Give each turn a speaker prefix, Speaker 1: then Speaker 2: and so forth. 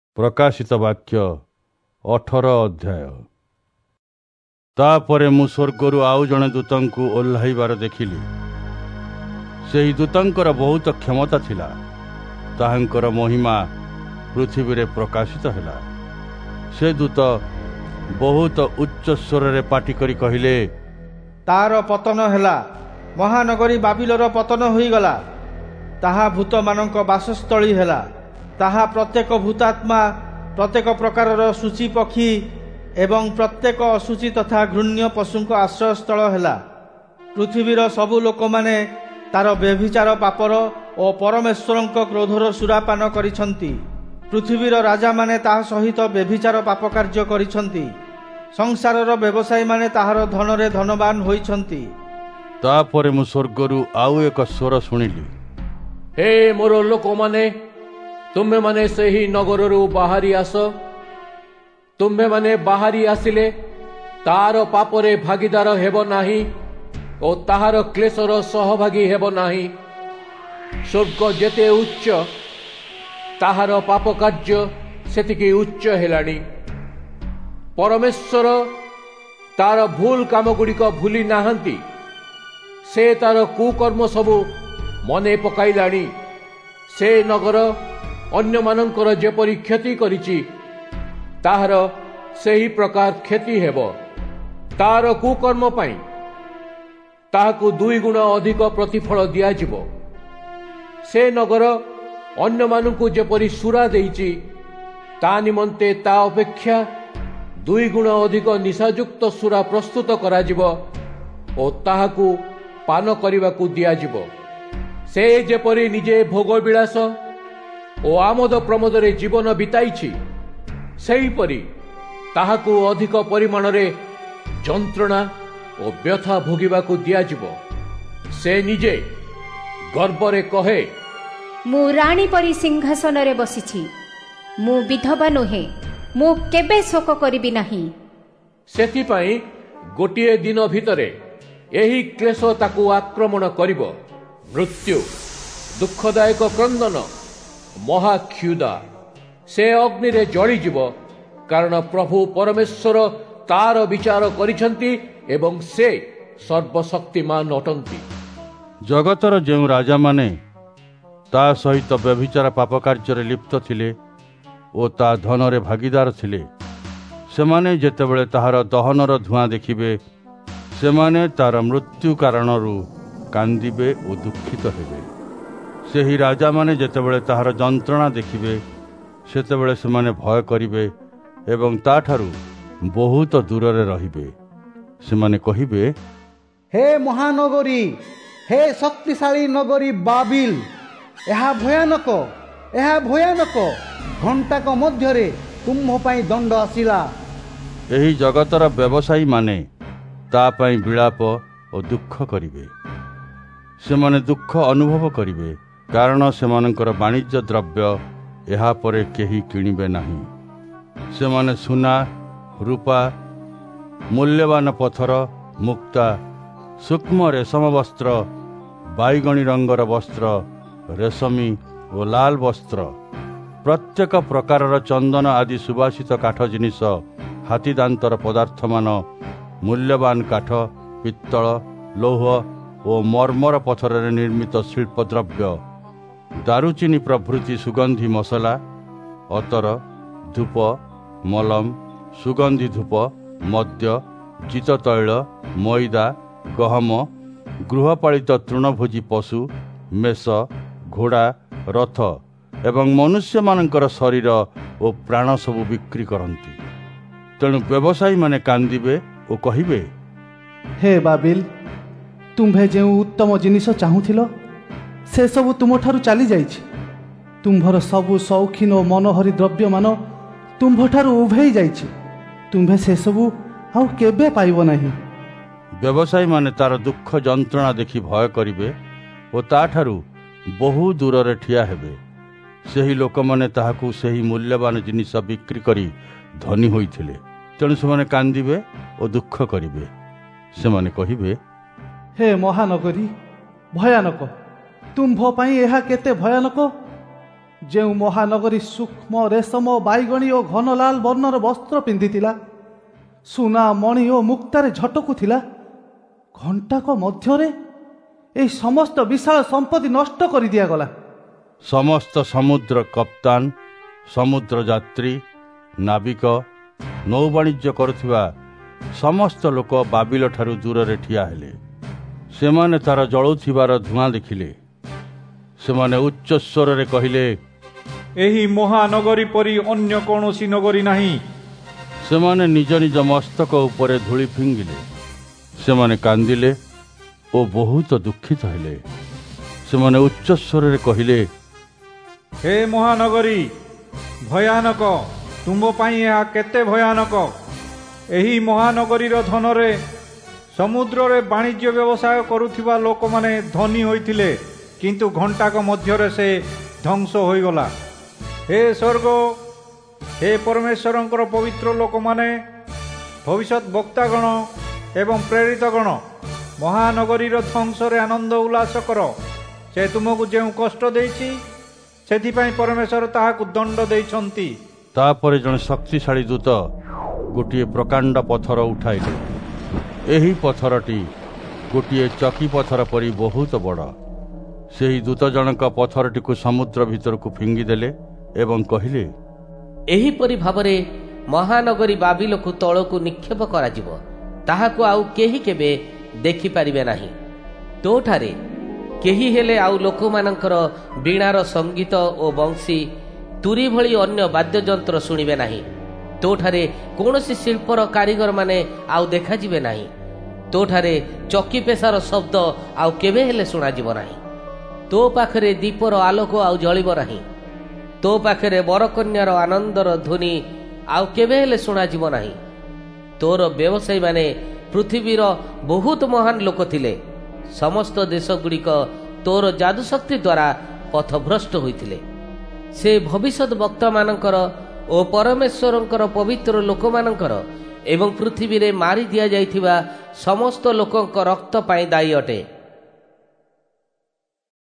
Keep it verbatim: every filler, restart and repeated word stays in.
Speaker 1: प्रकाशित वाक्य अठर अध्याय। तापरे मु स्वर्गरु आउ जणे दूतंकु ओह्लाइबार देखिली। सेही दूतंकर बहुत क्षमता थिला। ताहांकर महिमा पृथ्वी रे प्रकाशित हैला। से दूत बहुत उच्च स्वर रे पाटी करी कहिले,
Speaker 2: तार पतन हैला, महानगरी बाबिलोर पतन होई गला। ताहा भूत मानक बासस्थली हैला। ताहा प्रत्येक भूतात्मा, प्रत्येक प्रकारर सूची पक्षी एवं प्रत्येक अशुचि तथा घृण्य पशुक आश्रयस्थल हैला। पृथ्वीर सबु लोक माने तार व्यभिचार पापर और परमेश्वरंक क्रोधर सुरापान करिछंती। पृथ्वीर राजा माने ताहा सहित व्यभिचार पाप कार्य करिछंती। संसारर व्यवसायी माने ताहार धनरे धनवान होइछंती।
Speaker 1: तापरे मु स्वर्गरु आउ एक स्वर सुनिली,
Speaker 3: हे मोर लोक माने, तुम्हे माने सही नगररू बाहरी आस। तुम्हे माने बाहरी आसिले तार पापरे भागीदार हेबो नाही और ताहार क्लेशर सहभागी हेबो नाही। स्वर्ग जेते उच्च, ताहार पाप कार्य सेतिकी उच्च हेलानी। परमेश्वर तार भूल काम गुड़िक भूली नाहंती। से तार कुकर्म सबु मने पकाइलानी। से नगर अन्य मानकर जेपरी क्षति करिछि, ताहार सही प्रकार क्षति हेबो। तार कुकर्म पाई ताहाकु दुई गुण अधिक प्रतिफल दिया जिवो। से नगर अन्य मानकु जेपरी सुरा देइछि, ता निमंते ता अपेक्षा दुई गुण अधिक निशायुक्त सुरा प्रस्तुत करा जिवो और ताहाकु पान करिबाकु दिया जिवो। से जेपरी निजे भोग विलास ओ आमोद प्रमोद रे जीवन बिताइछि, सेहीपरि ताहाकु अधिक परिमाण रे जंत्रणा और व्यथा भोगिबाकु दिया जिवो। से निजे गर्व रे कहे,
Speaker 4: मु राणी परी सिंहासन रे बसिछि। मु विधवा नुहे, मु केबे शोक करिबि नाही।
Speaker 3: सेति पई गोटिए दिन भितरे एही क्लेश ताकु आक्रमण करिवो। मृत्यु, दुःखदायक क्रंदन, महाक्षुदा। से अग्नि रे जळि जीव, कारण प्रभु परमेश्वर तार विचार करिछंती एवं से सर्वशक्तिमान अटंती।
Speaker 1: जगतर जेउ राजा माने ता सहित व्यभिचार पाप कार्य लिप्त थिले ओ ता धन रे भागीदार थिले, सेमाने जेतेबेले ताहार दहनर धुआं देखिबे, सेमाने तार मृत्यु कारणरू कांदिबे ओ दुखित हेबे। सेही राजा माने जेतेबेले ताहार जंत्रणा देखिबे, सेतेबेले सेमाने भय करिबे एवं ताठारू बहुत दूर रे रहिबे। सेमाने कहिबे,
Speaker 5: हे महानगरी, हे शक्तिशाली नगरी बाबिल, एहा भयानक, एहा भयानक। घंटाक मध्य रे तुम्ह पई दंड आसिला।
Speaker 1: एही जगतर व्यवसायी माने ता पई विलाप और दुख करिबे। सेमाने दुख अनुभव करिबे, कारण सेमानकर वाणिज्य द्रव्य एहा परे केही किणिबे नाही। सेमाने सुना, रूपा, मूल्यवान पथर, मुक्ता, सूक्ष्म रेशम वस्त्र, बाईगणी रंगर वस्त्र, रेशमी और लाल वस्त्र, प्रत्येक प्रकारर चंदन आदि सुवासित काठ जिनिस, हाथी दांतर पदार्थ मान, मूल्यवान काठ, पित्तल, लौह और मर्मर पथर रे निर्मित शिल्प द्रव्य, दारुचिनी प्रभृति सुगंधी मसला, अतर, धूप, मलम, सुगंधी धूप, मद्य, जित तैल, मैदा, गहम, गृहपालित तृणभोजी पशु, मेष, घोड़ा, रथ एवं मनुष्य मानकर शरीर और प्राण सबु बिक्री करती। तेणु व्यवसायी माने कांदिबे और कहिबे,
Speaker 5: हे बाबिल, तुम्भे जे उत्तम जिनिस चाहूथिल से सबु तुम ठारू चली जाइछि। तुम्भर सबु शौखीन और मनोहरी द्रव्य मान तुम्भ ठारू उभेई जाइछि। तुम्भे से सबु आउ केबे पाइबो नाही।
Speaker 1: व्यवसायी माने तार दुख जंत्रणा देखि भय करिबे और ताठारू बहु दूर रे ठिया हेबे। सेही लोक माने ताहाकु सेही मूल्यवान जिनिस बिक्री करी धनी होइथिले। तेणु सेमाने कांदिबे और दुख करिबे। सेमाने कहिबे,
Speaker 5: हे महानगरी भयानक, तुम्भ पाई एहा केते भयानक। ଯେଉଁ ମହାନଗରୀ ସୂକ୍ଷ୍ମ ରେଶମ ବାଇଗଣୀ ଓ ଘନଲାଲ ବର୍ଣ୍ଣର ବସ୍ତ୍ର ପିନ୍ଧିଥିଲା, ସୁନା ମଣି ଓ ମୁକ୍ତାରେ ଝଟକୁଥିଲା, ଘଣ୍ଟାକ ମଧ୍ୟରେ ଏହି ସମସ୍ତ ବିଶାଳ ସମ୍ପତ୍ତି ନଷ୍ଟ କରି ଦିଆଗଲା।
Speaker 1: ସମସ୍ତ ସମୁଦ୍ର କପ୍ତାନ, ସମୁଦ୍ର ଯାତ୍ରୀ, ନାବିକ, ନୌବାଣିଜ୍ୟ କରୁଥିବା ସମସ୍ତ ଲୋକ ବାବିଲ ଠାରୁ ଦୂରରେ ଠିଆ ହେଲେ। ସେମାନେ ତାର ଜଳୁଥିବାର ଧୂଆଁ ଦେଖିଲେ। ସେମାନେ ଉଚ୍ଚ ସ୍ୱରରେ କହିଲେ,
Speaker 6: ଏହି ମହାନଗରୀ ପରି ଅନ୍ୟ କୌଣସି ନଗରୀ ନାହିଁ।
Speaker 1: ସେମାନେ ନିଜ ନିଜ ମସ୍ତକ ଉପରେ ଧୂଳି ଫିଙ୍ଗିଲେ। ସେମାନେ କାନ୍ଦିଲେ ଓ ବହୁତ ଦୁଃଖିତ ହେଲେ। ସେମାନେ ଉଚ୍ଚ ସ୍ୱରରେ କହିଲେ,
Speaker 6: ହେ ମହାନଗରୀ, ଭୟାନକ! ତୁମ ପାଇଁ ଏହା କେତେ ଭୟାନକ! ଏହି ମହାନଗରୀର ଧନରେ ସମୁଦ୍ରରେ ବାଣିଜ୍ୟ ବ୍ୟବସାୟ କରୁଥିବା ଲୋକମାନେ ଧନୀ ହୋଇଥିଲେ, କିନ୍ତୁ ଘଣ୍ଟାକ ମଧ୍ୟରେ ସେ ଧ୍ୱଂସ ହୋଇଗଲା। ହେ ସ୍ୱର୍ଗ, ହେ ପରମେଶ୍ୱରଙ୍କର ପବିତ୍ର ଲୋକମାନେ, ଭବିଷ୍ୟତ ବକ୍ତାଗଣ ଏବଂ ପ୍ରେରିତଗଣ, ମହାନଗରୀର ଧ୍ୱଂସରେ ଆନନ୍ଦ ଉଲ୍ଲାସ କର। ସେ ତୁମକୁ ଯେଉଁ କଷ୍ଟ ଦେଇଛି, ସେଥିପାଇଁ ପରମେଶ୍ୱର ତାହାକୁ ଦଣ୍ଡ ଦେଇଛନ୍ତି।
Speaker 1: ତାପରେ ଜଣେ ଶକ୍ତିଶାଳୀ ଦୂତ ଗୋଟିଏ ପ୍ରକାଣ୍ଡ ପଥର ଉଠାଇଲେ। ଏହି ପଥରଟି ଗୋଟିଏ ଚକି ପଥର ପରି ବହୁତ ବଡ଼। ସେହି ଦୂତ ଜଣକ ପଥରଟିକୁ ସମୁଦ୍ର ଭିତରକୁ ଫିଙ୍ଗିଦେଲେ ଏବଂ କହିଲେ,
Speaker 7: ଏହିପରି ଭାବରେ ମହାନଗରୀ ବାବିଲକୁ ତଳକୁ ନିକ୍ଷେପ କରାଯିବ, ତାହାକୁ ଆଉ କେହି କେବେ ଦେଖିପାରିବେ ନାହିଁ। ତୋଠାରେ କେହି ହେଲେ ଆଉ ଲୋକମାନଙ୍କର ବୀଣାର ସଙ୍ଗୀତ ଓ ବଂଶୀ, ତୁରୀ ଭଳି ଅନ୍ୟ ବାଦ୍ୟଯନ୍ତ୍ର ଶୁଣିବେ ନାହିଁ। ତୋଠାରେ କୌଣସି ଶିଳ୍ପର କାରିଗରମାନେ ଆଉ ଦେଖାଯିବେ ନାହିଁ। ତୋଠାରେ ଚକି ପେଶାର ଶବ୍ଦ ଆଉ କେବେ ହେଲେ ଶୁଣାଯିବ ନାହିଁ। ତୋ ପାଖରେ ଦୀପର ଆଲୋକ ଆଉ ଜଳିବ ନାହିଁ। ତୋ ପାଖରେ ବରକନ୍ୟାର ଆନନ୍ଦର ଧ୍ୱନି ଆଉ କେବେ ହେଲେ ଶୁଣାଯିବ ନାହିଁ। ତୋର ବ୍ୟବସାୟୀମାନେ ପୃଥିବୀର ବହୁତ ମହାନ ଲୋକ ଥିଲେ। ସମସ୍ତ ଦେଶଗୁଡ଼ିକ ତୋର ଯାଦୁଶକ୍ତି ଦ୍ୱାରା ପଥଭ୍ରଷ୍ଟ ହୋଇଥିଲେ। ସେ ଭବିଷ୍ୟତ ବକ୍ତାମାନଙ୍କର ଓ ପରମେଶ୍ୱରଙ୍କର ପବିତ୍ର ଲୋକମାନଙ୍କର ଏବଂ ପୃଥିବୀରେ ମାରି ଦିଆଯାଇଥିବା ସମସ୍ତ ଲୋକଙ୍କ ରକ୍ତ ପାଇଁ ଦାୟୀ ଅଟେ।